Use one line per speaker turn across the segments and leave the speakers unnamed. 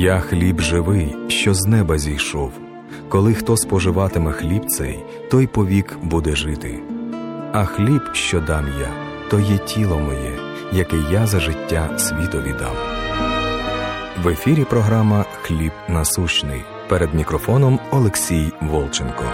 «Я хліб живий, що з неба зійшов. Коли хто споживатиме хліб цей, той повік буде жити. А хліб, що дам я, то є тіло моє, яке я за життя світові дам». В ефірі програма «Хліб насущний». Перед мікрофоном Олексій Волченко.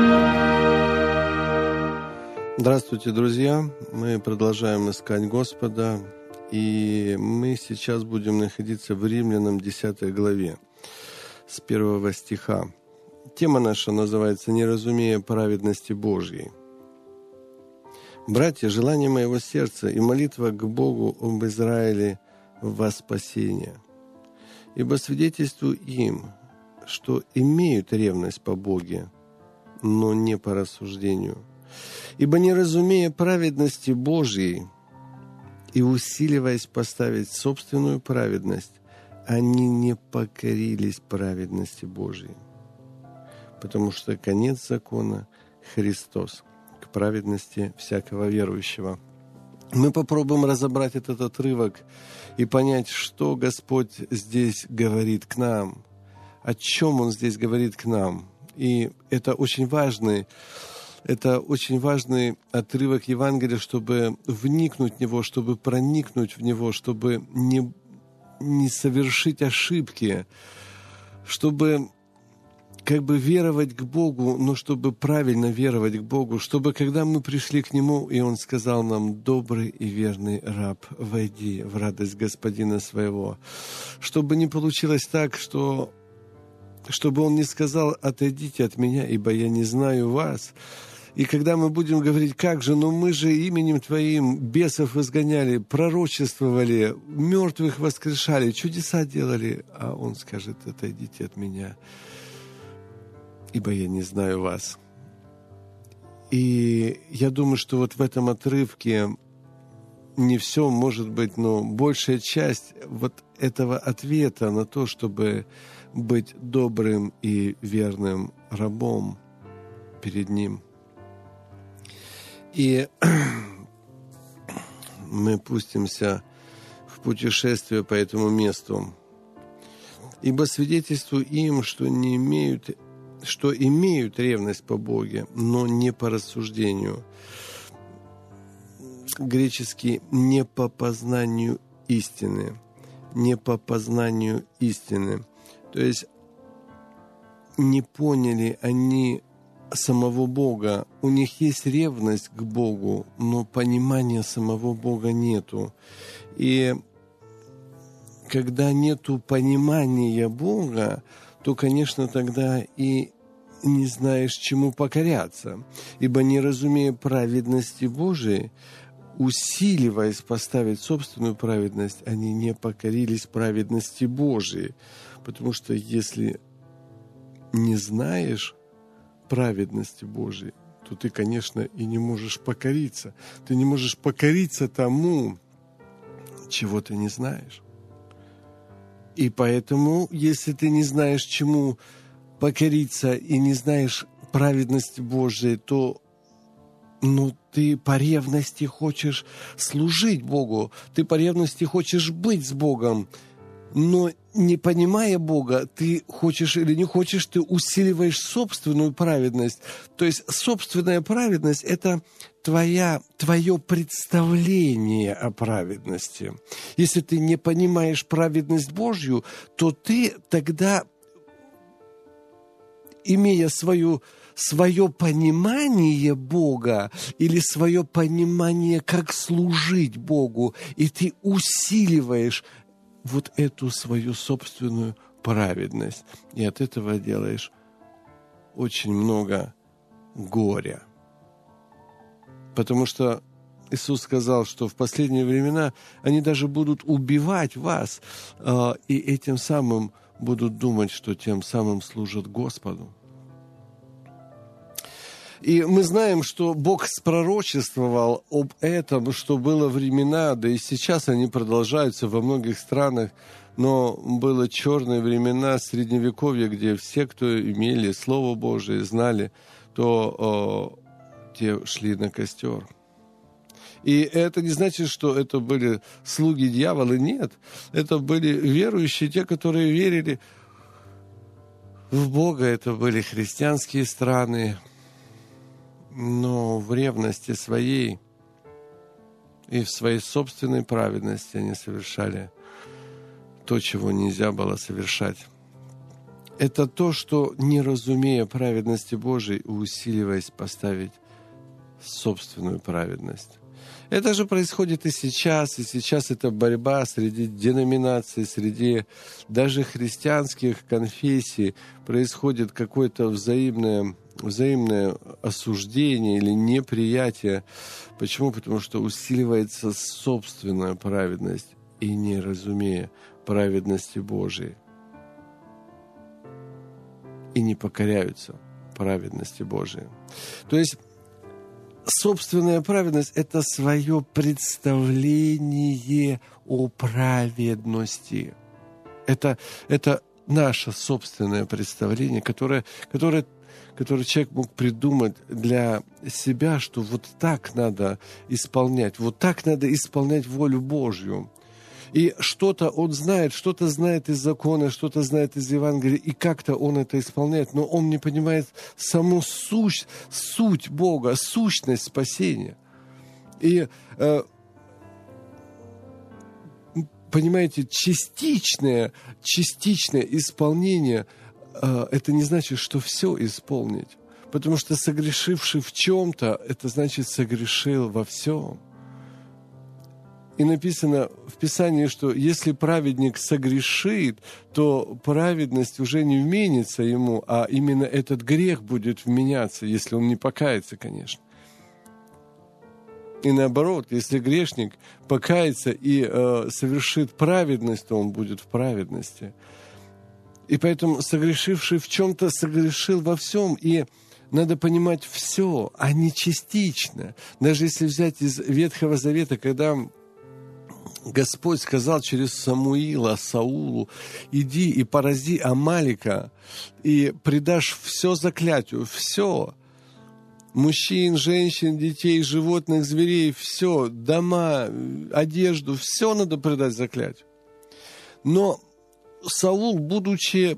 Здравствуйте, друзья! Мы продолжаем искать Господа, и мы сейчас будем находиться в Римлянам 10 главе, с 1 стиха. Тема наша называется «Не разумея праведности Божьей». «Братья, желание моего сердца и молитва к Богу об Израиле во спасение. Ибо свидетельствую им, что имеют ревность по Боге, но не по рассуждению. Ибо не разумея праведности Божьей и усиливаясь поставить собственную праведность, они не покорились праведности Божьей. Потому что конец закона – Христос, к праведности всякого верующего». Мы попробуем разобрать этот отрывок и понять, что Господь здесь говорит к нам, о чем Он здесь говорит к нам. И это очень важный отрывок Евангелия, чтобы вникнуть в него, чтобы проникнуть в него, чтобы не совершить ошибки, чтобы веровать к Богу, но чтобы правильно веровать к Богу, чтобы когда мы пришли к Нему, и Он сказал нам: «Добрый и верный раб, войди в радость Господина своего», чтобы не получилось так, чтобы Он не сказал: «Отойдите от меня, ибо я не знаю вас». И когда мы будем говорить: «Как же, мы же именем Твоим бесов изгоняли, пророчествовали, мертвых воскрешали, чудеса делали», а Он скажет: «Отойдите от меня, ибо я не знаю вас». И я думаю, что вот в этом отрывке не все может быть, но большая часть вот этого ответа на то, чтобы быть добрым и верным рабом перед Ним. И мы пустимся в путешествие по этому месту. «Ибо свидетельствую им, что имеют ревность по Боге, но не по рассуждению». Греческий «не по познанию истины». Не по познанию истины. То есть не поняли они самого Бога. У них есть ревность к Богу, но понимания самого Бога нету. И когда нету понимания Бога, то, конечно, тогда и не знаешь, чему покоряться. «Ибо не разумея праведности Божией, усиливаясь поставить собственную праведность, они не покорились праведности Божией». Потому что если не знаешь праведности Божией, то ты, конечно, и не можешь покориться. Ты не можешь покориться тому, чего ты не знаешь. И поэтому, если ты не знаешь, чему покориться, и не знаешь праведности Божией, то ты по ревности хочешь служить Богу, ты по ревности хочешь быть с Богом, но не понимая Бога, ты хочешь или не хочешь, ты усиливаешь собственную праведность. То есть собственная праведность – это твое представление о праведности. Если ты не понимаешь праведность Божью, то ты тогда, имея свое понимание Бога или свое понимание, как служить Богу, и ты усиливаешь вот эту свою собственную праведность. И от этого делаешь очень много горя. Потому что Иисус сказал, что в последние времена они даже будут убивать вас, и этим самым будут думать, что тем самым служат Господу. И мы знаем, что Бог спророчествовал об этом, что было времена, да и сейчас они продолжаются во многих странах, но было черные времена Средневековья, где все, кто имели Слово Божие, знали, то те шли на костер. И это не значит, что это были слуги дьявола. Нет, это были верующие, те, которые верили в Бога. Это были христианские страны. Но в ревности своей и в своей собственной праведности они совершали то, чего нельзя было совершать. Это то, что, не разумея праведности Божией, усиливаясь поставить собственную праведность. Это же происходит и сейчас это борьба среди деноминаций, среди даже христианских конфессий. Происходит какое-то взаимное осуждение или неприятие. Почему? Потому что усиливается собственная праведность и не разумея праведности Божией. И не покоряются праведности Божией. То есть собственная праведность – это свое представление о праведности. Это наше собственное представление, которое человек мог придумать для себя, что вот так надо исполнять волю Божью. И что-то он знает, что-то знает из закона, что-то знает из Евангелия, и как-то он это исполняет, но он не понимает саму суть Бога, сущность спасения. И, понимаете, частичное исполнение, это не значит, что все исполнить. Потому что согрешивший в чем-то, это значит согрешил во всем. И написано в Писании, что если праведник согрешит, то праведность уже не вменится ему, а именно этот грех будет вменяться, если он не покается, конечно. И наоборот, если грешник покается и совершит праведность, то он будет в праведности. И поэтому согрешивший в чем-то согрешил во всем, и надо понимать все, а не частично. Даже если взять из Ветхого Завета, когда Господь сказал через Самуила Саулу: иди и порази Амалика, и предашь все заклятию, все. Мужчин, женщин, детей, животных, зверей, все, дома, одежду, все надо предать заклятию. Но Саул, будучи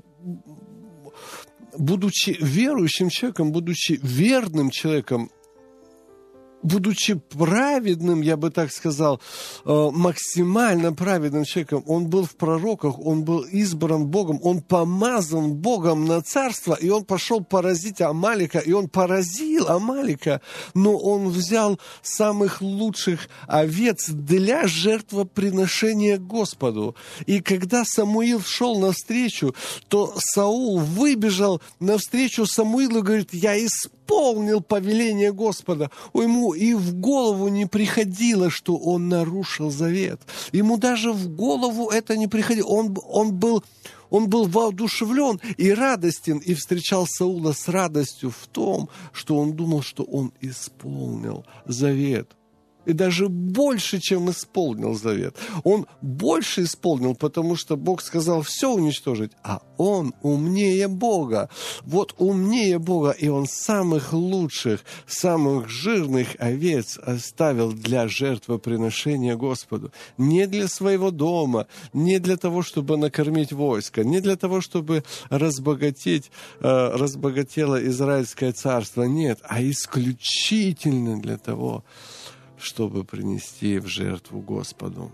верующим человеком, будучи верным человеком, будучи праведным, я бы так сказал, максимально праведным человеком, он был в пророках, он был избран Богом, он помазан Богом на царство, и он пошел поразить Амалика, и он поразил Амалика, но он взял самых лучших овец для жертвоприношения Господу. И когда Самуил шел навстречу, то Саул выбежал навстречу Самуилу и говорит: я исполнил повеление Господа. Ему и в голову не приходило, что он нарушил завет. Ему даже в голову это не приходило. Он был воодушевлен и радостен, и встречал Саула с радостью в том, что он думал, что он исполнил завет. И даже больше, чем исполнил завет. Он больше исполнил, потому что Бог сказал все уничтожить, а он умнее Бога. Вот умнее Бога, и он самых лучших, самых жирных овец оставил для жертвоприношения Господу. Не для своего дома, не для того, чтобы накормить войско, не для того, чтобы разбогатело Израильское царство. Нет, а исключительно для того, чтобы принести в жертву Господу.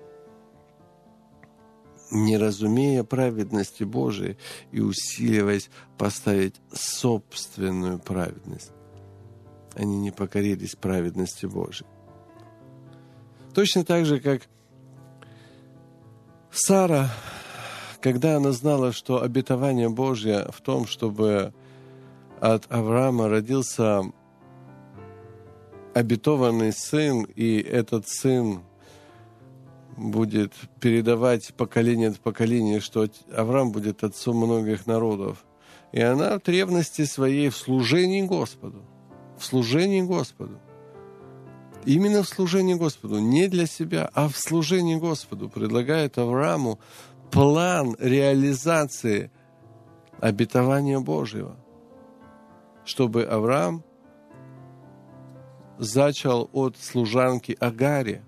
Не разумея праведности Божией и усиливаясь поставить собственную праведность, они не покорились праведности Божией. Точно так же, как Сара, когда она знала, что обетование Божье в том, чтобы от Авраама родился обетованный сын, и этот сын будет передавать поколение от поколения, что Авраам будет отцом многих народов. И она в ревности своей в служении Господу. Именно в служении Господу. Не для себя, а в служении Господу предлагает Аврааму план реализации обетования Божьего. Чтобы Авраам зачал от служанки Агари.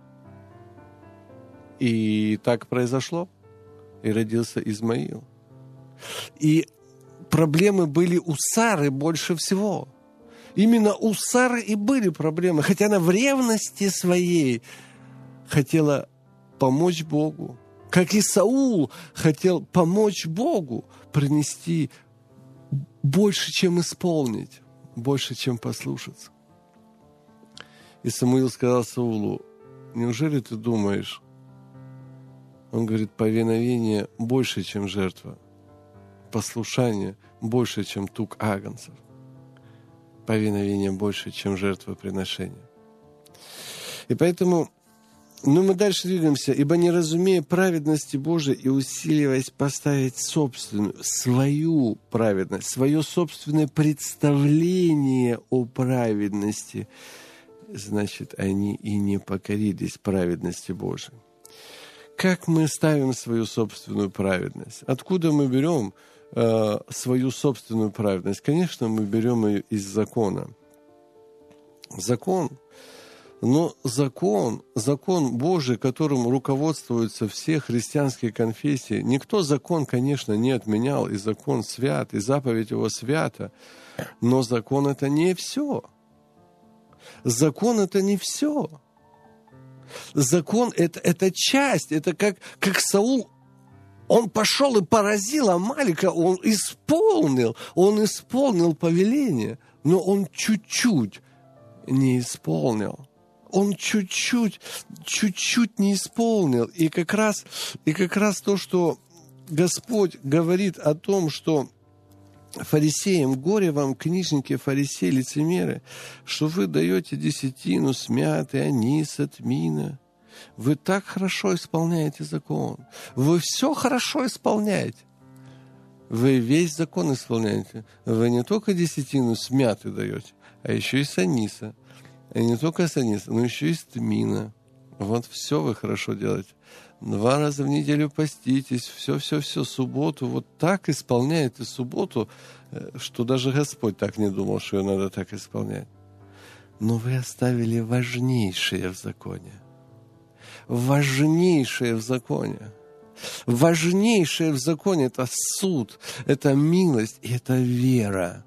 И так произошло. И родился Измаил. И проблемы были у Сары больше всего. Именно у Сары и были проблемы. Хотя она в ревности своей хотела помочь Богу. Как и Саул хотел помочь Богу, принести больше, чем исполнить, больше, чем послушаться. И Самуил сказал Саулу: неужели ты думаешь? Он говорит: повиновение больше, чем жертва. Послушание больше, чем тук агнцев. Повиновение больше, чем жертвоприношение. И поэтому, мы дальше двигаемся. «Ибо не разумея праведности Божией и усиливаясь поставить собственную, свою праведность, свое собственное представление о праведности, значит, они и не покорились праведности Божией». Как мы ставим свою собственную праведность? Откуда мы берем свою собственную праведность? Конечно, мы берем ее из закона. Но закон Божий, которым руководствуются все христианские конфессии, никто закон, конечно, не отменял, и закон свят, и заповедь его свята, но закон — это не все. Закон — это не все. Закон — это часть, это как Саул. Он пошел и поразил Амалика, он исполнил повеление, но он чуть-чуть не исполнил. Он чуть-чуть не исполнил. И как раз то, что Господь говорит о том, что фарисеям: горе вам, книжники, фарисеи, лицемеры, что вы даете десятину с мяты, аниса, тмина. Вы так хорошо исполняете закон. Вы все хорошо исполняете. Вы весь закон исполняете. Вы не только десятину с мяты даете, а еще и с аниса. И не только с аниса, но еще и с тмина. Вот все вы хорошо делаете. 2 раза в неделю поститесь, все, субботу. Вот так исполняете субботу, что даже Господь так не думал, что ее надо так исполнять. Но вы оставили важнейшее в законе. Важнейшее в законе. Важнейшее в законе — это суд, это милость и это вера.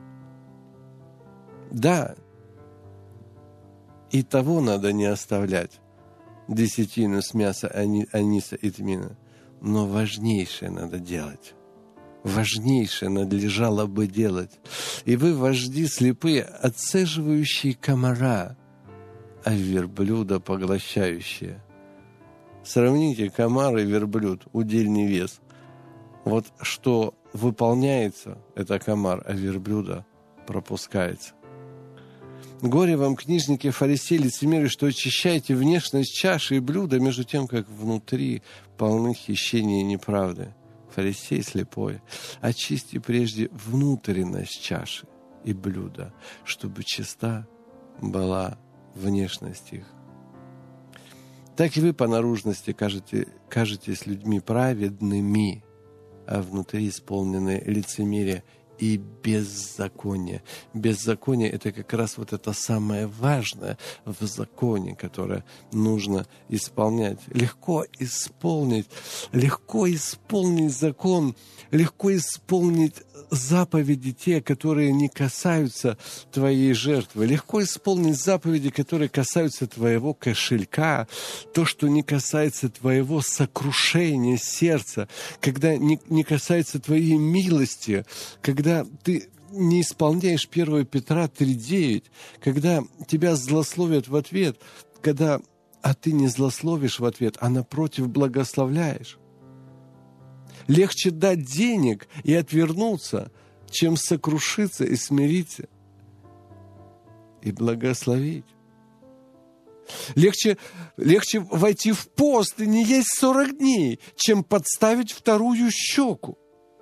Да, и того надо не оставлять. Десятину с мяса, аниса и тмина. Но важнейшее надо делать. Важнейшее надлежало бы делать. И вы, вожди слепые, отцеживающие комара, а верблюда поглощающие. Сравните комар и верблюд, удельный вес. Вот что выполняется, это комар, а верблюда пропускается. Горе вам, книжники, фарисеи, лицемеры, что очищаете внешность чаши и блюда, между тем, как внутри полны хищения и неправды. Фарисей слепой, очисти прежде внутренность чаши и блюда, чтобы чиста была внешность их. Так и вы по наружности кажетесь людьми праведными, а внутри исполнены лицемерие и беззаконие. Беззаконие — это как раз вот это самое важное в законе, которое нужно исполнять. Легко исполнить закон, легко исполнить заповеди те, которые не касаются твоей жертвы. Легко исполнить заповеди, которые касаются твоего кошелька, то, что не касается твоего сокрушения сердца, когда не касается твоей милости, когда ты не исполняешь 1 Петра 3:9, когда тебя злословят в ответ, а ты не злословишь в ответ, а напротив благословляешь. Легче дать денег и отвернуться, чем сокрушиться и смириться и благословить. Легче войти в пост и не есть 40 дней, чем подставить вторую щеку.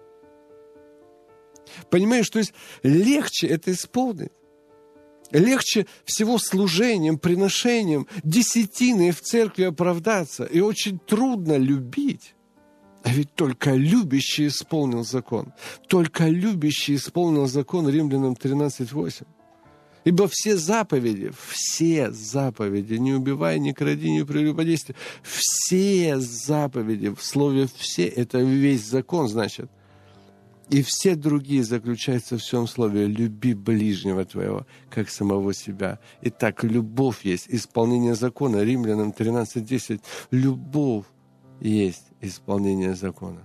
Понимаешь, то есть легче это исполнить. Легче всего служением, приношением, десятиной в церкви оправдаться. И очень трудно любить. А ведь только любящий исполнил закон. Только любящий исполнил закон, Римлянам 13:8. Ибо все заповеди, не убивай, не кради, не прелюбодействуй, все заповеди, в слове «все» — это весь закон, значит. И все другие заключаются в всем слове «люби ближнего твоего, как самого себя». Итак, любовь есть исполнение закона. Римлянам 13:10. Любовь есть исполнение закона.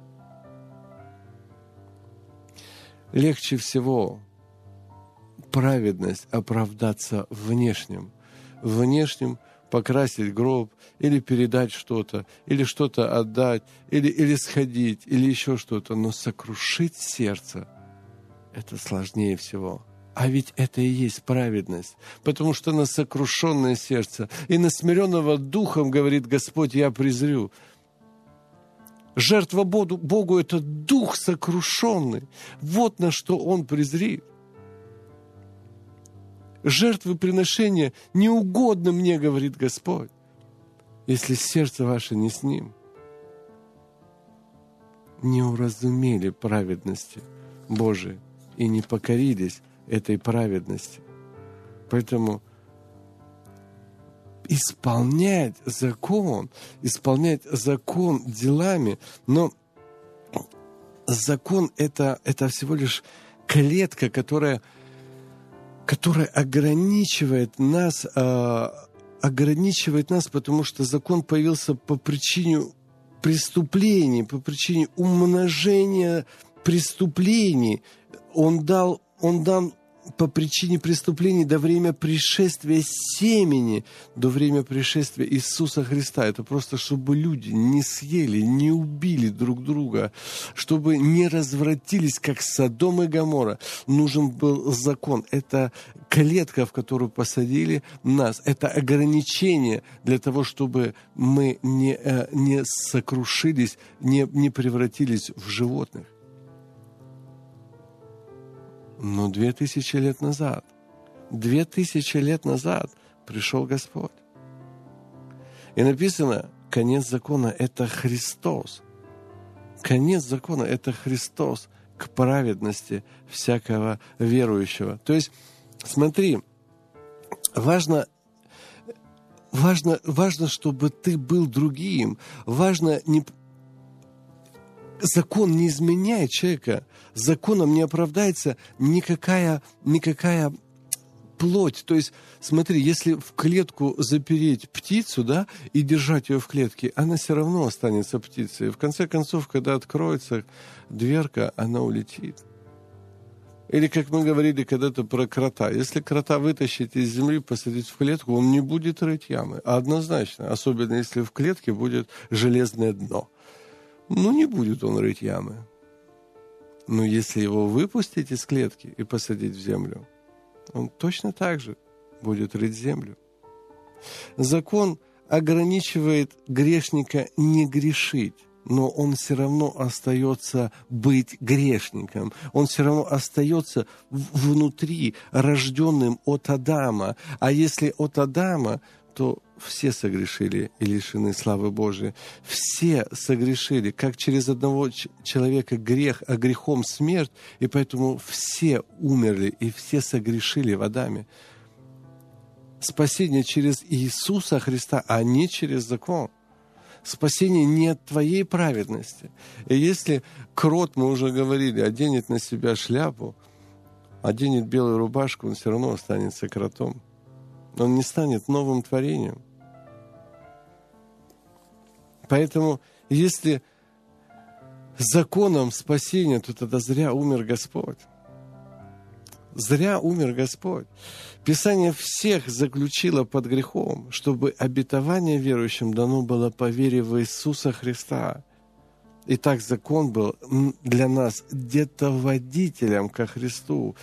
Легче всего праведность оправдаться внешним. Внешним покрасить гроб, или передать что-то, или что-то отдать, или сходить, или еще что-то. Но сокрушить сердце — это сложнее всего. А ведь это и есть праведность. Потому что на сокрушенное сердце и на смиренного духом, говорит Господь, я презрю. Жертва Богу — это дух сокрушенный. Вот на что Он презрит. Жертвоприношение не угодно мне, говорит Господь, если сердце ваше не с Ним. Не уразумели праведности Божией и не покорились этой праведности. Поэтому исполнять закон делами, но закон это всего лишь клетка, которая ограничивает нас, потому что закон появился по причине преступлений, по причине умножения преступлений. Он дан по причине преступлений до времени пришествия семени, до времени пришествия Иисуса Христа. Это просто, чтобы люди не съели, не убили друг друга, чтобы не развратились, как Содом и Гоморра. Нужен был закон. Это клетка, в которую посадили нас. Это ограничение для того, чтобы мы не сокрушились, не превратились в животных. Но 2000 лет назад пришел Господь. И написано, конец закона — это Христос. Конец закона — это Христос к праведности всякого верующего. То есть, смотри, важно, чтобы ты был другим. Закон не изменяет человека. Законом не оправдается никакая плоть. То есть, смотри, если в клетку запереть птицу, да, и держать ее в клетке, она все равно останется птицей. В конце концов, когда откроется дверка, она улетит. Или, как мы говорили когда-то про крота. Если крота вытащить из земли, посадить в клетку, он не будет рыть ямы. Однозначно. Особенно, если в клетке будет железное дно. Не будет он рыть ямы. Но если его выпустить из клетки и посадить в землю, он точно так же будет рыть землю. Закон ограничивает грешника не грешить, но он все равно остается быть грешником. Он все равно остается внутри, рожденным от Адама. А если от Адама, то все согрешили и лишены славы Божией. Все согрешили, как через одного человека грех, а грехом смерть, и поэтому все умерли и все согрешили в Адаме. Спасение через Иисуса Христа, а не через закон. Спасение не от твоей праведности. И если крот, мы уже говорили, оденет на себя шляпу, оденет белую рубашку, он все равно останется кротом. Он не станет новым творением. Поэтому, если законом спасения, то тогда зря умер Господь. Зря умер Господь. Писание всех заключило под грехом, чтобы обетование верующим дано было по вере в Иисуса Христа. Итак, закон был для нас где-то водителем ко Христу,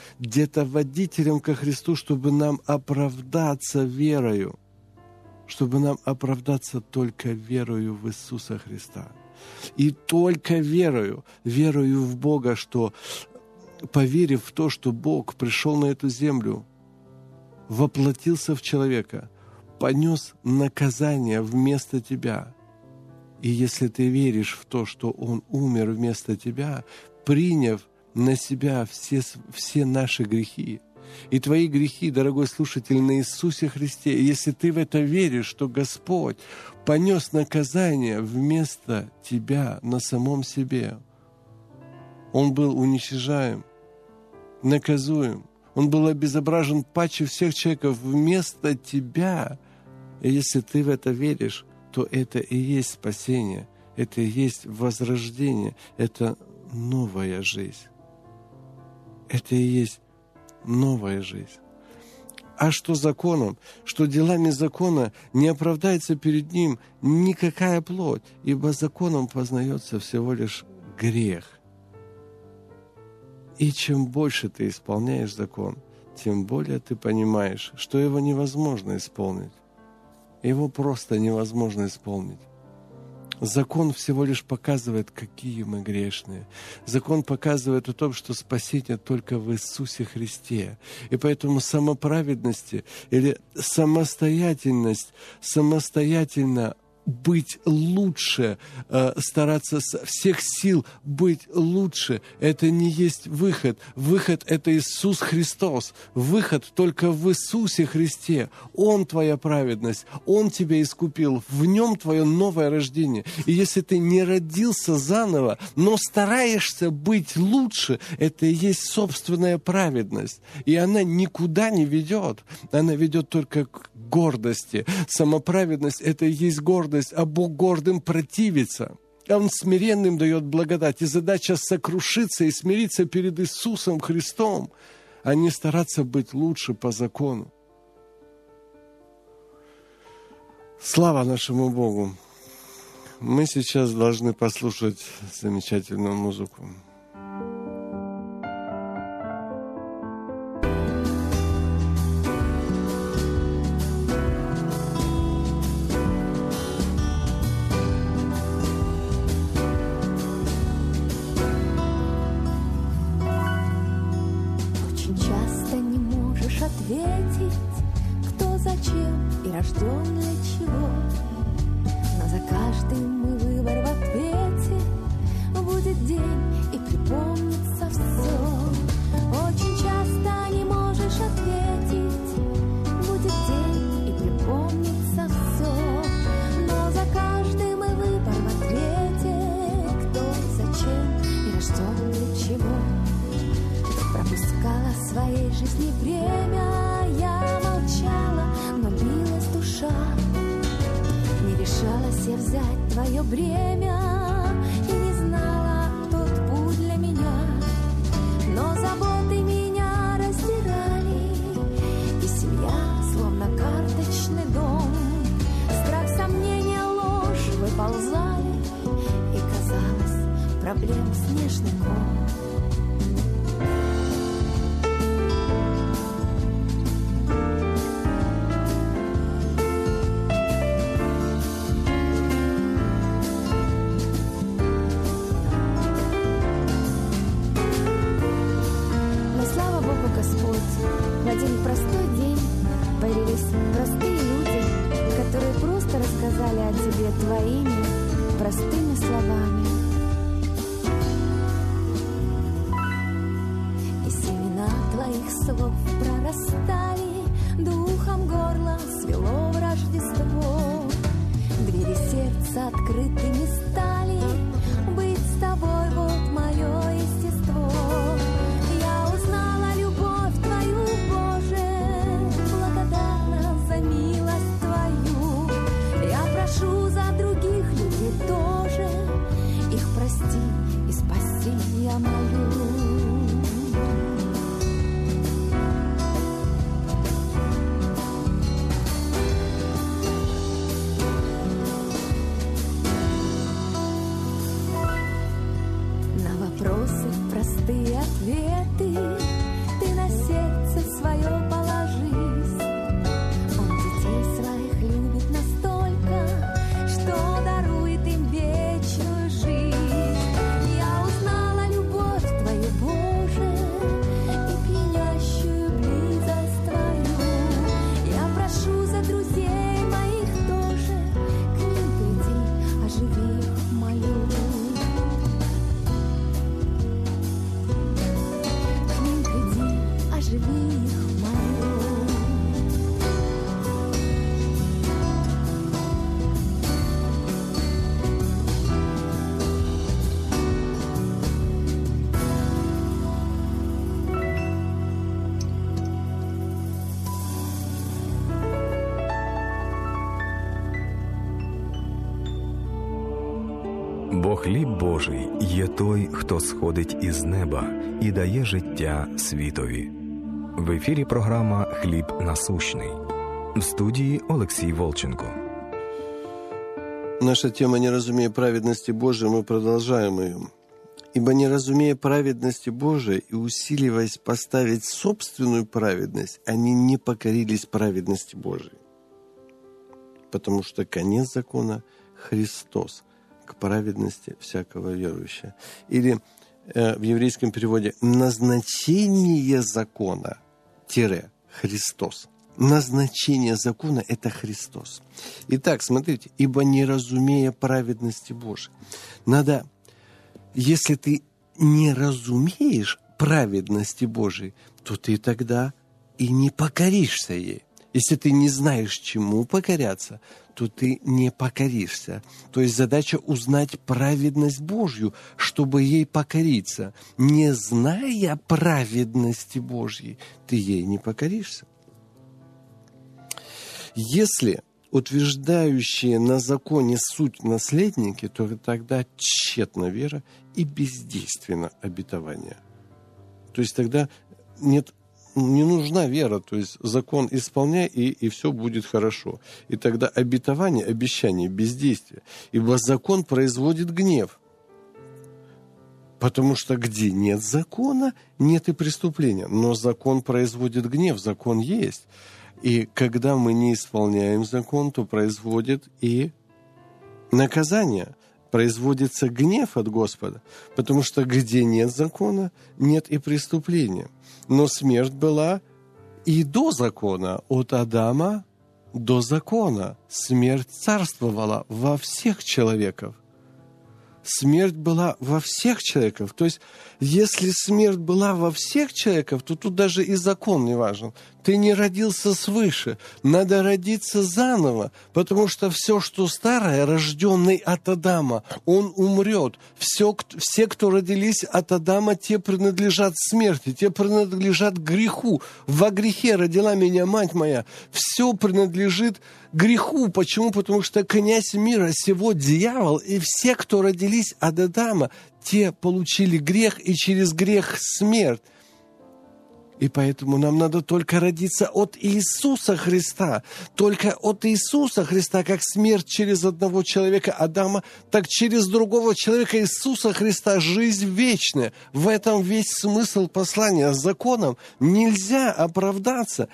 чтобы нам оправдаться верою, чтобы нам оправдаться только верою в Иисуса Христа. И только верою в Бога, что, поверив в то, что Бог пришел на эту землю, воплотился в человека, понес наказание вместо тебя. И если ты веришь в то, что Он умер вместо тебя, приняв на себя все наши грехи, И твои грехи, дорогой слушатель, на Иисусе Христе. И если ты в это веришь, что Господь понес наказание вместо тебя на самом себе, Он был уничижаем, наказуем, Он был обезображен паче всех человеков вместо тебя. И если ты в это веришь, то это и есть спасение, это и есть возрождение, это новая жизнь. Это и есть новая жизнь. А что законом? Что делами закона не оправдается перед ним никакая плоть, ибо законом познается всего лишь грех. И чем больше ты исполняешь закон, тем более ты понимаешь, что его невозможно исполнить. Его просто невозможно исполнить. Закон всего лишь показывает, какие мы грешные. Закон показывает о том, что спасение только в Иисусе Христе. И поэтому самоправедности или самостоятельно быть лучше, стараться со всех сил быть лучше, это не есть выход. Выход — это Иисус Христос. Выход только в Иисусе Христе. Он твоя праведность, Он тебя искупил, в Нем твое новое рождение. И если ты не родился заново, но стараешься быть лучше, это и есть собственная праведность. И она никуда не ведет. Она ведет только к гордости. Самоправедность — это и есть гордость, а Бог гордым противится. Он смиренным дает благодать. И задача сокрушиться и смириться перед Иисусом Христом, а не стараться быть лучше по закону. Слава нашему Богу! Мы сейчас должны послушать замечательную музыку.
Рожден для чего? Но за каждым мы выбор в ответе. Будет день и припомнится все. Очень часто не можешь ответить. Будет день и припомнится все. Но за каждым мы выбор в ответе. Кто, зачем и рожден для чего? Пропускала в своей жизни время. Я молчала, но билась душа. Не решалась я взять твое бремя и не знала тот путь для меня. Но заботы меня раздирали, и семья словно карточный дом. Страх, сомнения, ложь выползали, и казалось, проблем снежный ком. В один простой день появились простые люди, которые просто рассказали о тебе твоими простыми словами. И семена твоих слов прорастали, духом горло свело в Рождество. Двери сердца открытыми стали, быть с тобой — вот мое естество. Прошу за других людей тоже, их прости и спаси, я молю. На вопросы простые ответы ты на сердце свое положись. Он детей своих любит настолько, что дарует им вечную жизнь. Я узнала любовь твою
Бо хліб Божий є той, хто сходить із неба і дає життя світові. В ефірі програма «Хліб насущний». В студії Олексій Волченко.
Наша тема «Не разумея праведности Божией», мы продолжаем ее. «Ибо не разумея праведности Божией и усиливаясь поставить собственную праведность, они не покорились праведности Божией. Потому что конец закона – Христос к праведности всякого верующего». Или в еврейском переводе «назначение закона – Христос». Назначение закона – это Христос. Итак, смотрите, «ибо не разумея праведности Божией». Надо, если ты не разумеешь праведности Божией, то ты тогда и не покоришься ей. Если ты не знаешь, чему покоряться, то ты не покоришься. То есть задача узнать праведность Божью, чтобы ей покориться. Не зная праведности Божьей, ты ей не покоришься. Если утверждающие на законе суть наследники, то тогда тщетна вера и бездейственно обетование. То есть тогда не нужна вера, то есть закон исполняй, и все будет хорошо. И тогда обетование, обещание, бездействие. Ибо закон производит гнев. Потому что где нет закона, нет и преступления. Но закон производит гнев, закон есть. И когда мы не исполняем закон, то производит и наказание. Производится гнев от Господа. Потому что где нет закона, нет и преступления. Но смерть была и до закона. От Адама до закона. Смерть царствовала во всех человеков. Смерть была во всех человеков. То есть, если смерть была во всех человеков, то тут даже и закон не важен. Ты не родился свыше. Надо родиться заново, потому что все, что старое, рожденный от Адама, он умрет. Все, кто родились от Адама, те принадлежат смерти, те принадлежат греху. Во грехе родила меня мать моя. Все принадлежит греху. Почему? Потому что князь мира сего дьявол, и все, кто родились от Адама, те получили грех, и через грех смерть. И поэтому нам надо только родиться от Иисуса Христа. Только от Иисуса Христа, как смерть через одного человека Адама, так через другого человека Иисуса Христа жизнь вечная. В этом весь смысл послания. С законом нельзя оправдаться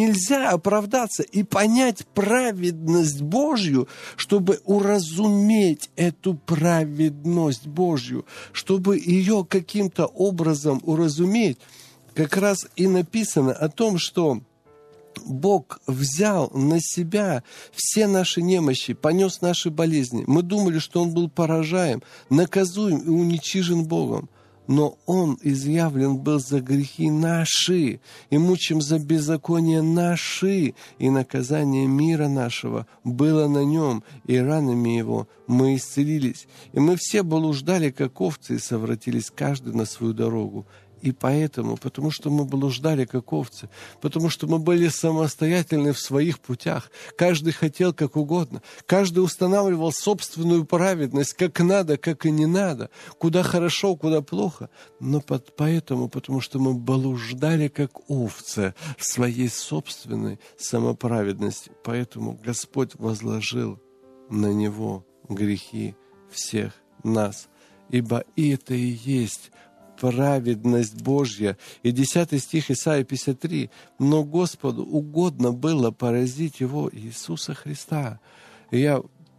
и понять праведность Божью, чтобы уразуметь эту праведность Божью, чтобы ее каким-то образом уразуметь. Как раз и написано о том, что Бог взял на себя все наши немощи, понес наши болезни. Мы думали, что Он был поражаем, наказуем и уничижен Богом. Но Он изъявлен был за грехи наши, и мучим за беззаконие наши, и наказание мира нашего было на Нем, и ранами Его мы исцелились. И мы все блуждали, как овцы, и совратились каждый на свою дорогу. И потому что мы блуждали, как овцы, потому что мы были самостоятельны в своих путях, каждый хотел как угодно, каждый устанавливал собственную праведность, как надо, как и не надо, куда хорошо, куда плохо. Но потому что мы блуждали, как овцы, в своей собственной самоправедности. Поэтому Господь возложил на Него грехи всех нас. Ибо это и есть праведность Божья. И 10 стих Исайя 53. «Но Господу угодно было поразить Его, Иисуса Христа». И я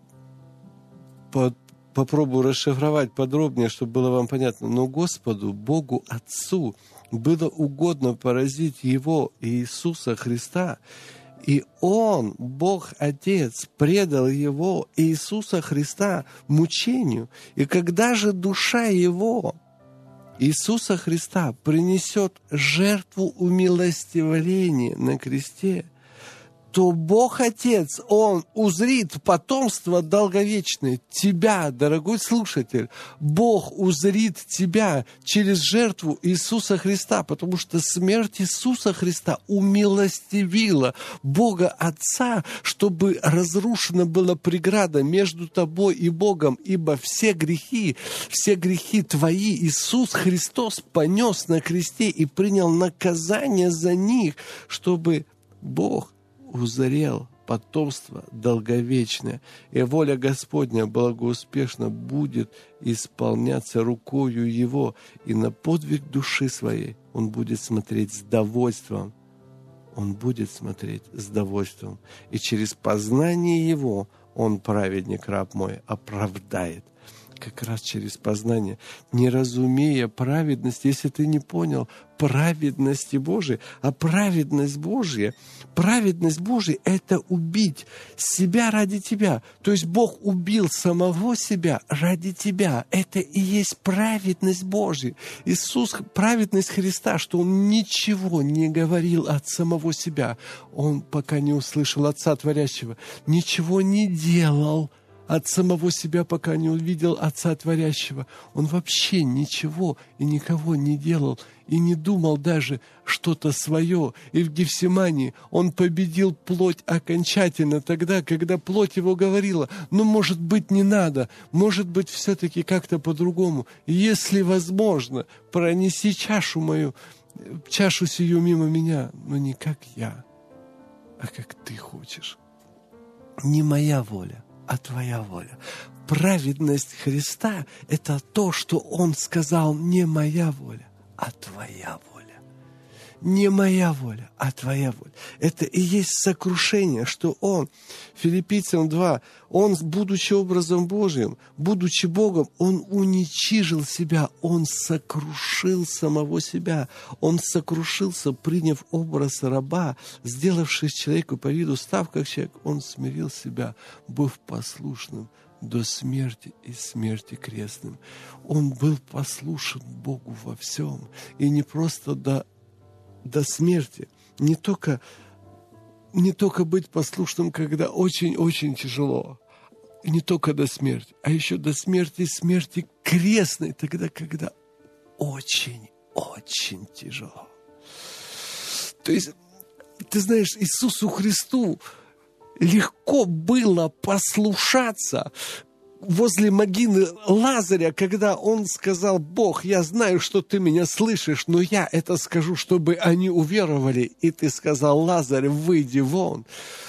попробую расшифровать подробнее, чтобы было вам понятно. «Но Господу, Богу Отцу, было угодно поразить Его, Иисуса Христа, и Он, Бог Отец, предал Его, Иисуса Христа, мучению. И когда же душа Его, Иисуса Христа, принесет жертву умилостивления на кресте, то Бог Отец, Он узрит потомство долговечное. Тебя, дорогой слушатель, Бог узрит тебя через жертву Иисуса Христа, потому что смерть Иисуса Христа умилостивила Бога Отца, чтобы разрушена была преграда между тобой и Богом, ибо все грехи твои Иисус Христос понес на кресте и принял наказание за них, чтобы Бог узрел потомство долговечное, и воля Господня благоуспешно будет исполняться рукою Его, и на подвиг души своей Он будет смотреть с довольством. Он будет смотреть с довольством. И через познание Его Он, праведник, раб мой, оправдает. Как раз через познание, не разумея праведность, если ты не понял праведности Божией, а праведность Божья – это убить себя ради тебя. То есть Бог убил самого себя ради тебя. Это и есть праведность Божья. Иисус, праведность Христа, что Он ничего не говорил от самого себя. Он, пока не услышал Отца Творящего, ничего не делал от самого себя, пока не увидел Отца Творящего. Он вообще ничего и никого не делал, и не думал даже что-то свое. И в Гефсимании Он победил плоть окончательно тогда, когда плоть Его говорила: ну, может быть, не надо, может быть, все-таки как-то по-другому. Если возможно, пронеси чашу сию мимо меня, но не как я, а как Ты хочешь. Не моя воля, а Твоя воля. Праведность Христа – это то, что Он сказал: не моя воля, а Твоя воля. Не моя воля, а Твоя воля. Это и есть сокрушение, что Он, Филиппийцам 2, Он, будучи образом Божьим, будучи Богом, Он уничижил себя, Он сокрушил самого себя, Он сокрушился, приняв образ раба, сделавшись человеку по виду, став как человек, Он смирил себя, быв послушным до смерти и смерти крестным. Он был послушен Богу во всем, и не просто до смерти. Не только быть послушным, когда очень-очень тяжело, и не только до смерти, а еще до смерти крестной, тогда, когда очень-очень тяжело. То есть, ты знаешь, Иисусу Христу легко было послушаться возле могилы Лазаря, когда он сказал: Бог, я знаю, что ты меня слышишь, но я это скажу, чтобы они уверовали. И ты сказал: Лазарь, выйди вон.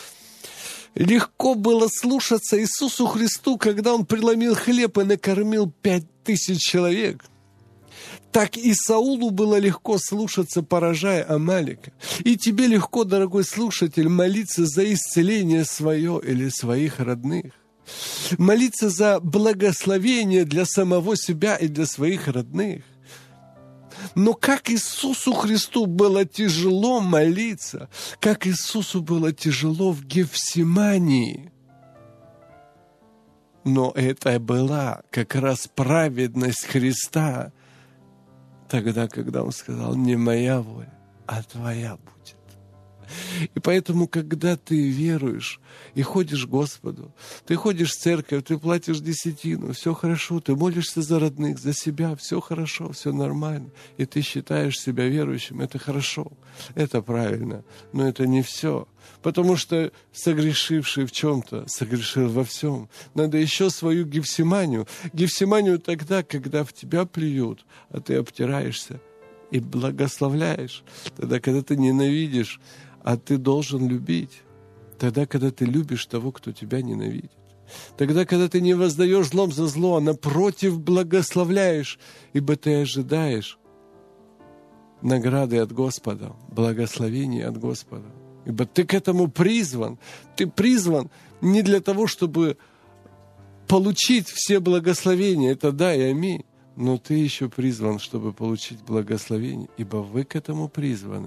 Легко было слушаться Иисусу Христу, когда Он преломил хлеб и накормил 5000 человек. Так и Саулу было легко слушаться, поражая Амалика. И тебе легко, дорогой слушатель, молиться за исцеление свое или своих родных. Молиться за благословение для самого себя и для своих родных. Но как Иисусу Христу было тяжело молиться, как Иисусу было тяжело в Гефсимании. Но это была как раз праведность Христа, тогда, когда Он сказал: не моя воля, а Твоя будет. И поэтому, когда ты веруешь и ходишь к Господу, ты ходишь в церковь, ты платишь десятину, все хорошо, ты молишься за родных, за себя, все хорошо, все нормально, и ты считаешь себя верующим, это хорошо, это правильно, но это не все. Потому что согрешивший в чем-то, согрешил во всем. Надо еще свою Гефсиманию тогда, когда в тебя плюют, а ты обтираешься и благословляешь. Тогда, когда ты ненавидишь, а ты должен любить. Тогда, когда ты любишь того, кто тебя ненавидит. Тогда, когда ты не воздаешь злом за зло, а напротив благословляешь, ибо ты ожидаешь награды от Господа, благословения от Господа. Ибо ты к этому призван. Ты призван не для того, чтобы получить все благословения. Это да и аминь. Но ты еще призван, чтобы получить благословение, ибо вы к этому призваны.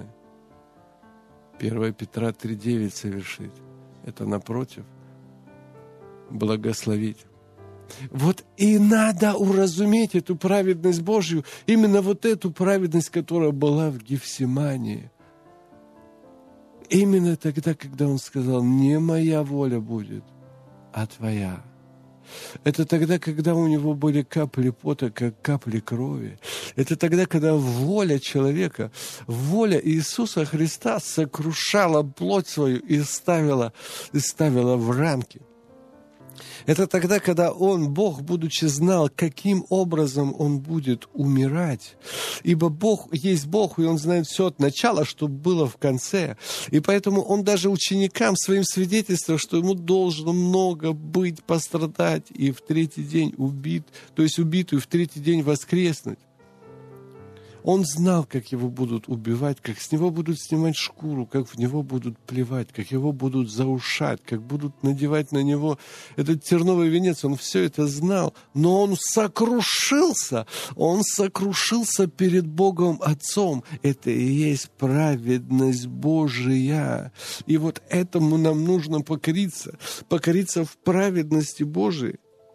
1 Петра 3:9 совершить. Это напротив. Благословить. Вот и надо уразуметь эту праведность Божью, именно вот эту праведность, которая была в Гефсимании. именно тогда, когда он сказал: «Не моя воля будет, а твоя». Это тогда, когда у него были капли пота, как капли крови. Это тогда, когда воля человека, воля Иисуса Христа сокрушала плоть свою и ставила в рамки. Это тогда, когда Он, Бог, будучи знал, каким образом Он будет умирать. Ибо Бог есть Бог, и Он знает все от начала, что было в конце. И поэтому Он даже ученикам своим свидетельствовал, что Ему должно много быть, пострадать, и в третий день убит, то есть убитую, в третий день воскреснуть. Он знал, как его будут убивать, как с него будут снимать шкуру, как в него будут плевать, как его будут заушать, как будут надевать на него этот терновый венец. Он все это знал, но он сокрушился перед Богом Отцом. Это и есть праведность Божия. И вот этому нам нужно покориться в праведности Божией.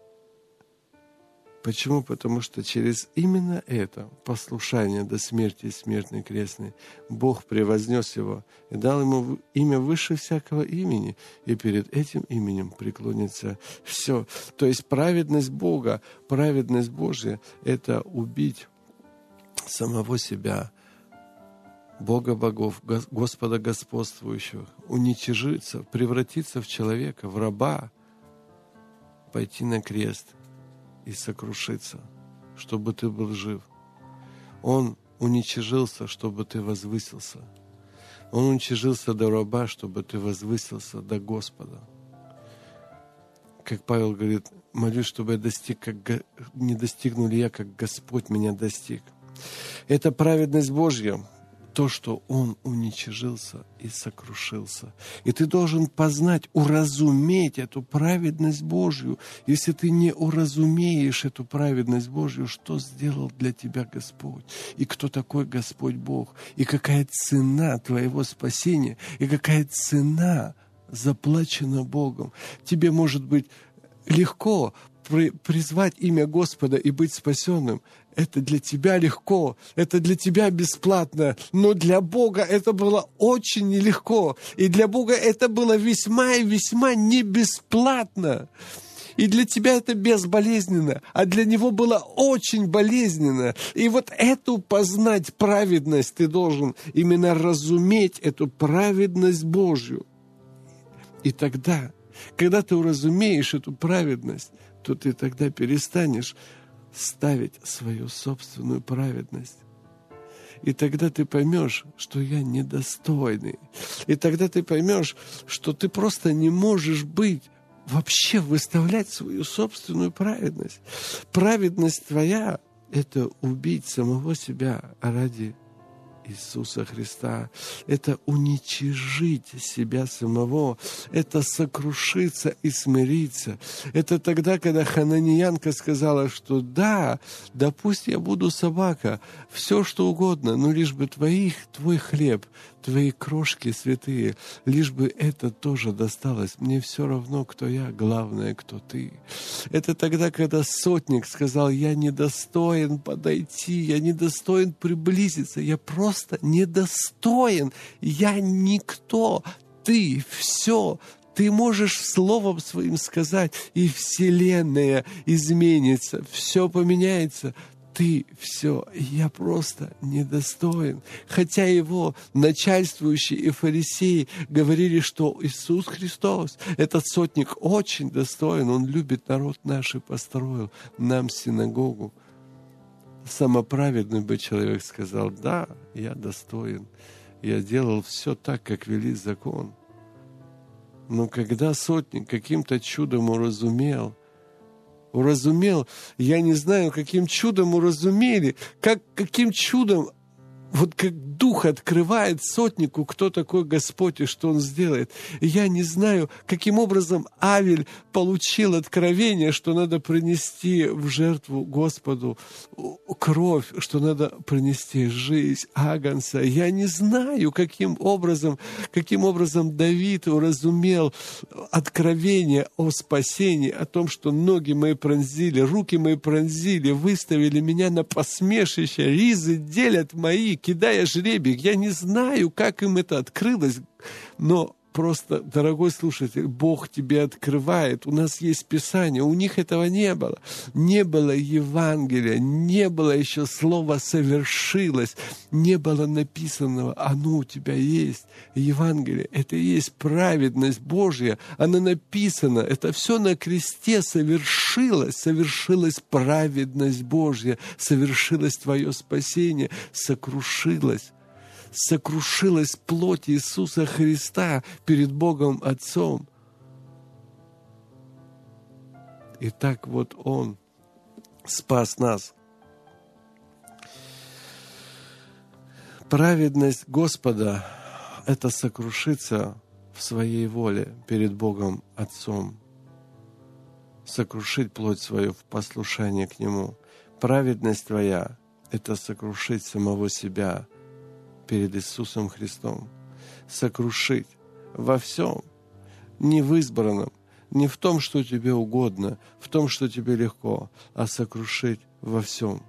Почему? Потому что через именно это послушание до смерти смертной крестной Бог превознес его и дал ему имя выше всякого имени, и перед этим именем преклонится все. То есть праведность Бога, праведность Божья — это убить самого себя, Бога богов, Господа господствующего, уничижиться, превратиться в человека, в раба, пойти на крест и сокрушиться, чтобы ты был жив. Он уничижился, чтобы ты возвысился. Он уничижился до раба, чтобы ты возвысился до Господа. Как Павел говорит: молюсь, чтобы я достиг, не достигну ли я, как Господь меня достиг. Это праведность Божья, то, что Он уничижился и сокрушился. И ты должен познать, уразуметь эту праведность Божью. Если ты не уразумеешь эту праведность Божью, что сделал для тебя Господь? И кто такой Господь Бог? И какая цена твоего спасения? И какая цена заплачена Богом? Тебе, может быть, легко призвать имя Господа и быть спасенным. Это для тебя легко, это для тебя бесплатно, но для Бога это было очень нелегко, и для Бога это было весьма и весьма не бесплатно. И для тебя это безболезненно, а для Него было очень болезненно. И вот эту познать праведность ты должен именно разуметь, эту праведность Божью. И тогда, когда ты уразумеешь эту праведность, то ты тогда перестанешь ставить свою собственную праведность. И тогда ты поймешь, что я недостойный. И тогда ты поймешь, что ты просто не можешь быть, вообще выставлять свою собственную праведность. Праведность твоя — это убить самого себя ради Иисуса Христа. Это уничижить себя самого. Это сокрушиться и смириться. Это тогда, когда хананиянка сказала, что да пусть я буду собака, все что угодно, но лишь бы твой хлеб, твои крошки святые, лишь бы это тоже досталось. Мне все равно, кто я, главное, кто ты. Это тогда, когда сотник сказал: я недостоин подойти, я недостоин приблизиться, я просто недостоин, я никто, ты все. Ты можешь словом своим сказать, и вселенная изменится, все поменяется. Ты все, я просто недостоин. Хотя его начальствующие и фарисеи говорили, что Иисус Христос, этот сотник, очень достоин, он любит народ наш и построил нам синагогу. Самоправедный бы человек сказал: да, я достоин, я делал все так, как велит закон. Но когда сотник каким-то чудом уразумел, я не знаю, каким чудом уразумели, каким чудом, вот как Дух открывает сотнику, кто такой Господь и что Он сделает. И я не знаю, каким образом Авель получил откровение, что надо принести в жертву Господу кровь, что надо принести жизнь агнца. Я не знаю, каким образом Давид уразумел откровение о спасении, о том, что ноги мои пронзили, руки мои пронзили, выставили меня на посмешище, ризы делят мои, кидая жребий. Я не знаю, как им это открылось, но просто, дорогой слушатель, Бог тебе открывает. У нас есть Писание, у них этого не было. Не было Евангелия, не было еще слова «совершилось», не было написанного. Оно у тебя есть. Евангелие — это и есть праведность Божья. Она написана. Это все на кресте совершилось. Совершилась праведность Божья. Совершилось твое спасение. Сокрушилась плоть Иисуса Христа перед Богом Отцом. И так вот Он спас нас. Праведность Господа — это сокрушиться в своей воле перед Богом Отцом. Сокрушить плоть свою в послушании к Нему. Праведность твоя — это сокрушить самого себя перед Иисусом Христом. Сокрушить во всем, не в избранном, не в том, что тебе угодно, в том, что тебе легко, а сокрушить во всем.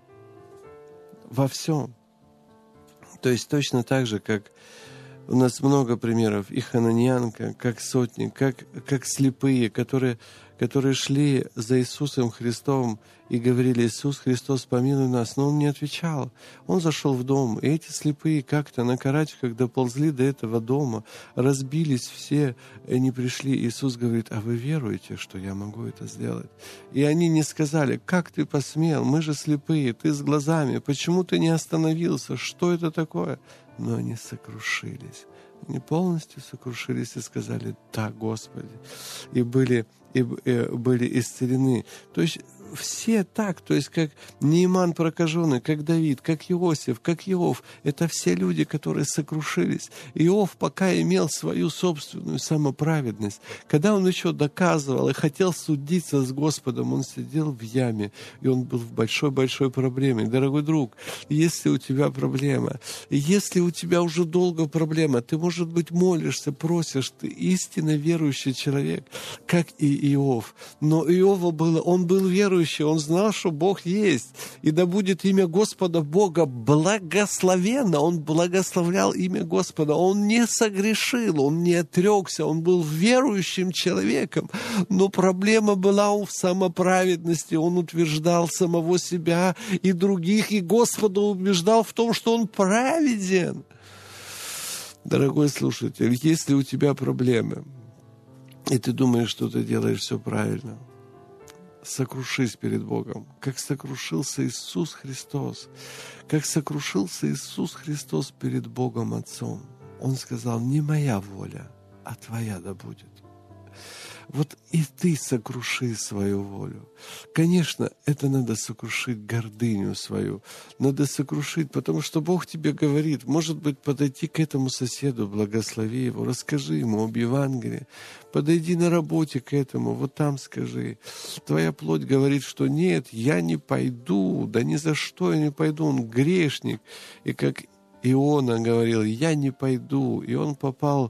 Во всем. То есть точно так же, как у нас много примеров, и хананеянка, как сотник, как слепые, которые шли за Иисусом Христом и говорили: «Иисус Христос, помилуй нас». Но Он не отвечал. Он зашел в дом, и эти слепые как-то на карачках доползли до этого дома, разбились все, и они пришли. Иисус говорит: «А вы веруете, что я могу это сделать?» И они не сказали: «Как ты посмел? Мы же слепые, ты с глазами, почему ты не остановился? Что это такое?» Но они сокрушились. Они полностью сокрушились и сказали: «Да, Господи». И были исцелены. То есть все так, то есть как Нееман прокаженный, как Давид, как Иосиф, как Иов. Это все люди, которые сокрушились. Иов пока имел свою собственную самоправедность. Когда он еще доказывал и хотел судиться с Господом, он сидел в яме, и он был в большой-большой проблеме. Дорогой друг, если у тебя проблема, если у тебя уже долго проблема, ты, может быть, молишься, просишь, ты истинно верующий человек, как и Иов. Но Иова он был верующий, он знал, что Бог есть. И да будет имя Господа Бога благословенно. Он благословлял имя Господа. Он не согрешил, он не отрекся, он был верующим человеком. Но проблема была в самоправедности. Он утверждал самого себя и других, и Господа убеждал в том, что он праведен. Дорогой слушатель, если у тебя проблемы, и ты думаешь, что ты делаешь все правильно, сокрушись перед Богом, как сокрушился Иисус Христос, как сокрушился Иисус Христос перед Богом Отцом. Он сказал: «Не моя воля, а твоя да будет». Вот и ты сокруши свою волю. Конечно, это надо сокрушить гордыню свою. Надо сокрушить, потому что Бог тебе говорит, может быть, подойти к этому соседу, благослови его, расскажи ему об Евангелии. Подойди на работе к этому, вот там скажи. Твоя плоть говорит, что нет, я не пойду, да ни за что я не пойду, он грешник. И как Иона говорил: я не пойду, и он попал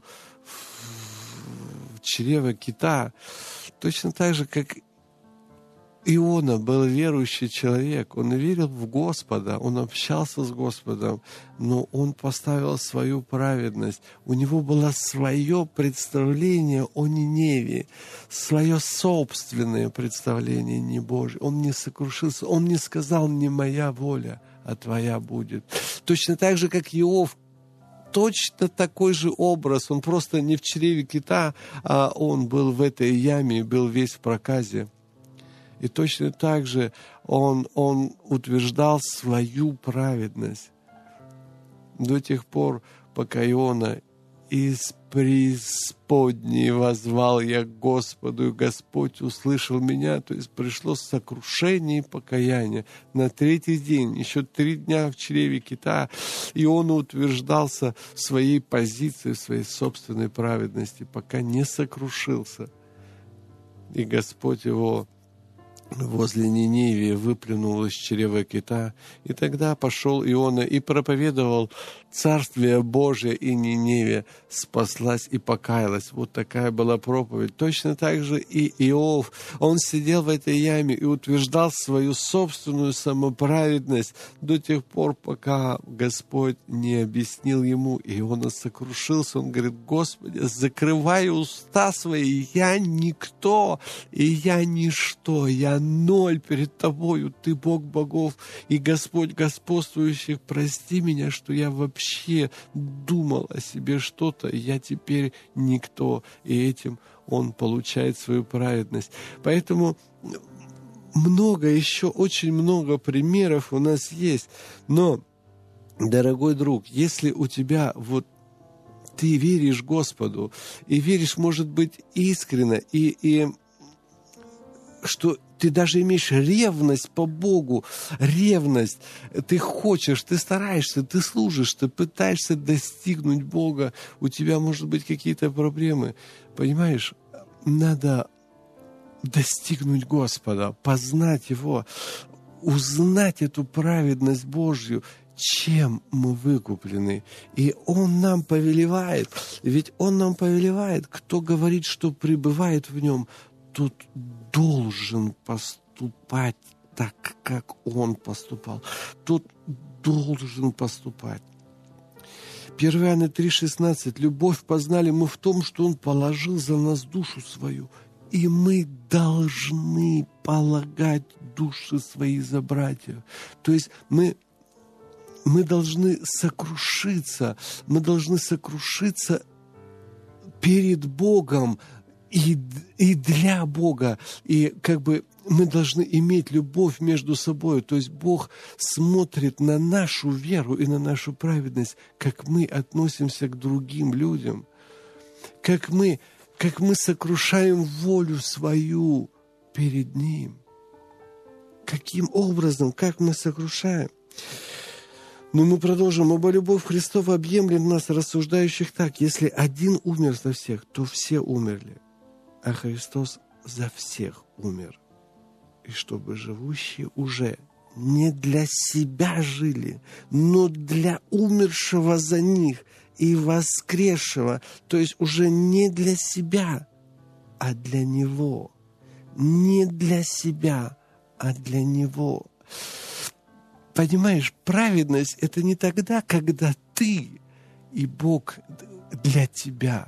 в чрево кита. Точно так же, как Иона был верующий человек, он верил в Господа, он общался с Господом, но он поставил свою праведность. У него было свое представление о Ниневии, свое собственное представление, не Божье. Он не сокрушился, он не сказал: «Не моя воля, а твоя будет». Точно так же, как Иов, точно такой же образ. Он просто не в чреве кита, а он был в этой яме, был весь в проказе. И точно так же он утверждал свою праведность до тех пор, пока Иона: «Из преисподней воззвал я к Господу, и Господь услышал меня». То есть пришло сокрушение и покаяние. На третий день, еще 3 дня в чреве кита, Иона утверждался в своей позиции, в своей собственной праведности, пока не сокрушился. И Господь его возле Ниневии выплюнул из чрева кита. И тогда пошел Иона и проповедовал Царствие Божие, и Ниневия спаслась и покаялась. Вот такая была проповедь. Точно так же и Иов. Он сидел в этой яме и утверждал свою собственную самоправедность до тех пор, пока Господь не объяснил ему. И Иона сокрушился. Он говорит: Господи, закрывай уста свои, я никто, и я ничто, я ноль перед Тобою, Ты Бог богов и Господь господствующих. Прости меня, что я вообще думал о себе что-то, и я теперь никто. И этим он получает свою праведность. Поэтому много еще, очень много примеров у нас есть. Но, дорогой друг, если у тебя вот ты веришь Господу, и веришь, может быть, искренне, и что ты даже имеешь ревность по Богу, ревность, ты хочешь, ты стараешься, ты служишь, ты пытаешься достигнуть Бога, у тебя, может быть, какие-то проблемы, понимаешь, надо достигнуть Господа, познать Его, узнать эту праведность Божью, чем мы выкуплены. И Он нам повелевает, ведь Он нам повелевает, кто говорит, что пребывает в Нем, тот должен поступать так, как Он поступал. Тот должен поступать. 1 Иоанна 3,16. Любовь познали мы в том, что Он положил за нас душу свою. И мы должны полагать души свои за братьев. То есть мы должны сокрушиться. Мы должны сокрушиться перед Богом и для Бога. И как бы мы должны иметь любовь между собой. То есть Бог смотрит на нашу веру и на нашу праведность, как мы относимся к другим людям, как мы сокрушаем волю свою перед Ним. Каким образом, как мы сокрушаем? Но мы продолжим. «Ибо любовь Христова объемлет нас, рассуждающих так: если один умер за всех, то все умерли, а Христос за всех умер. И чтобы живущие уже не для себя жили, но для умершего за них и воскресшего». То есть уже не для себя, а для Него. Не для себя, а для Него. Понимаешь, праведность — это не тогда, когда ты и Бог для тебя.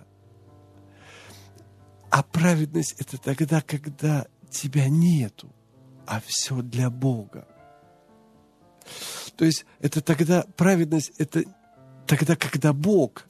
А праведность — это тогда, когда тебя нету, а все для Бога. То есть это тогда, праведность — это тогда, когда Бог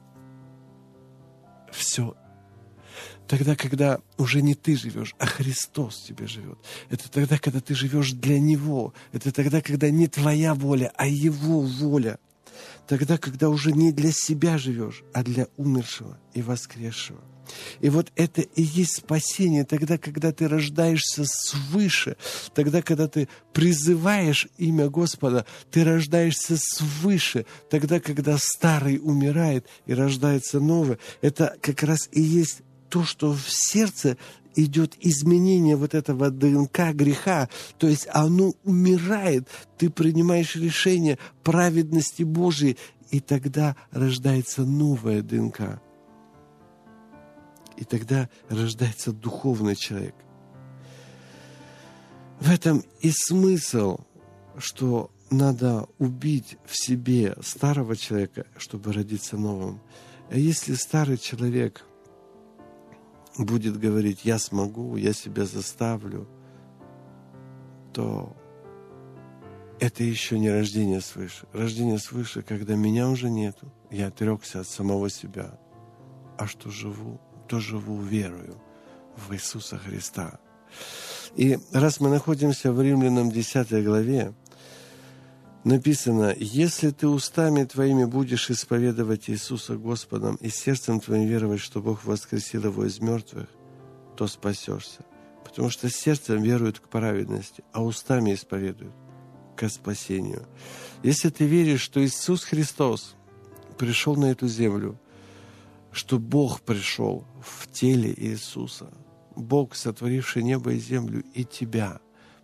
все. Тогда, когда уже не ты живешь, а Христос в тебе живет. Это тогда, когда ты живешь для Него. Это тогда, когда не твоя воля, а Его воля. Тогда, когда уже не для себя живешь, а для умершего и воскресшего. И вот это и есть спасение, тогда, когда ты рождаешься свыше, тогда, когда ты призываешь имя Господа, ты рождаешься свыше, тогда, когда старый умирает и рождается новый. Это как раз и есть то, что в сердце идет изменение вот этого ДНК греха, то есть оно умирает, ты принимаешь решение праведности Божией, и тогда рождается новая ДНК. И тогда рождается духовный человек. В этом и смысл, что надо убить в себе старого человека, чтобы родиться новым. А если старый человек будет говорить: я смогу, я себя заставлю, то это еще не рождение свыше. Рождение свыше, когда меня уже нету, я отрекся от самого себя. А что живу, то живу верою в Иисуса Христа. И раз мы находимся в Римлянам 10 главе, написано: «Если ты устами твоими будешь исповедовать Иисуса Господом и сердцем твоим веровать, что Бог воскресил Его из мертвых, то спасешься». Потому что сердцем веруют к праведности, а устами исповедуют к спасению. Если ты веришь, что Иисус Христос пришел на эту землю, что Бог пришел в теле Иисуса, Бог, сотворивший небо и землю, и тебя,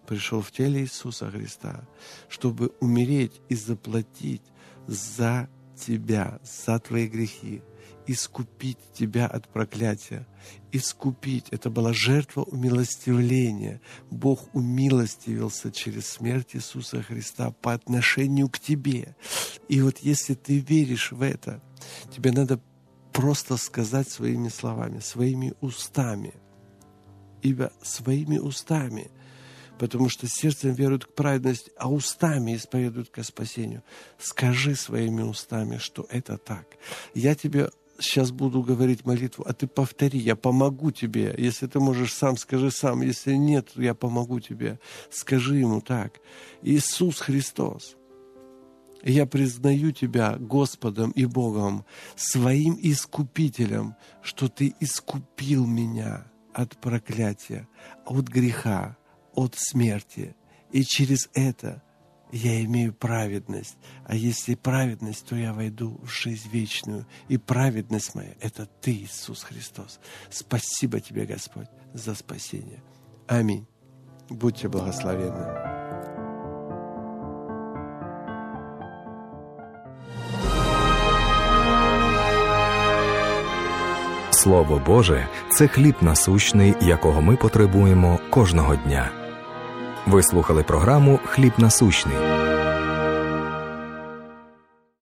пришел в теле Иисуса Христа, чтобы умереть и заплатить за тебя, за твои грехи, искупить тебя от проклятия. Искупить. Это была жертва умилостивления. Бог умилостивился через смерть Иисуса Христа по отношению к тебе. И вот если ты веришь в это, тебе надо просто сказать своими словами, своими устами. Ибо своими устами. Потому что сердцем веруют к праведности, а устами исповедуют ко спасению. Скажи своими устами, что это так. Я тебе сейчас буду говорить молитву, а ты повтори, я помогу тебе. Если ты можешь сам, скажи сам. Если нет, я помогу тебе. Скажи ему так. Иисус Христос, я признаю Тебя Господом и Богом, своим Искупителем, что Ты искупил меня от проклятия, от греха, от смерти. И через это я имею праведность. А если праведность, то я войду в жизнь вечную. И праведность моя — это Ты, Иисус Христос. Спасибо Тебе, Господь, за спасение. Аминь. Будьте благословенны.
Слово Боже – це хліб насущний, якого ми потребуємо кожного дня. Ви слухали програму «Хліб насущний».